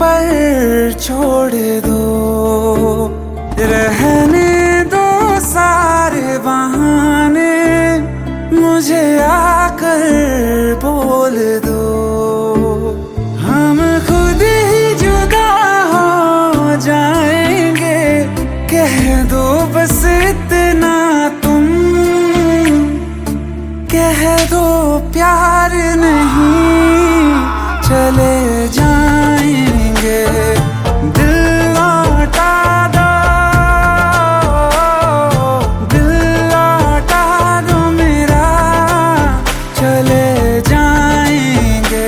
पर छोड़ दो, रहने दो सारे बहाने, मुझे आकर बोल दो। हम खुद ही जुदा हो जाएंगे, कह दो बस इतना तुम, कह दो प्यार नहीं चले जाएंगे। दिल लौटा दो, दिल लौटा दो मेरा, चले जाएंगे,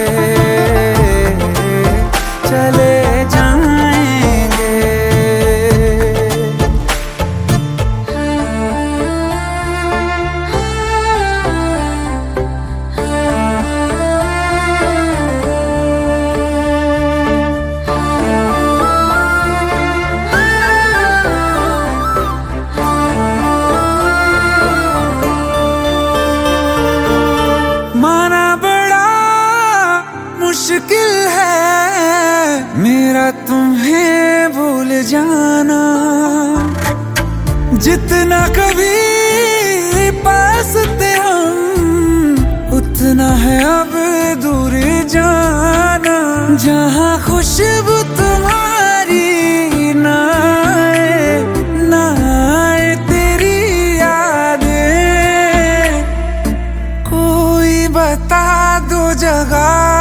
चले जाएंगे। माना बड़ा मुश्किल है मेरा तुम्हें भूल जाना, जितना कभी पास थे हम उतना है अब दूर जाना। जहाँ खुशबू तुम्हारी ना आए, ना आए तेरी यादें, कोई बता दो जगह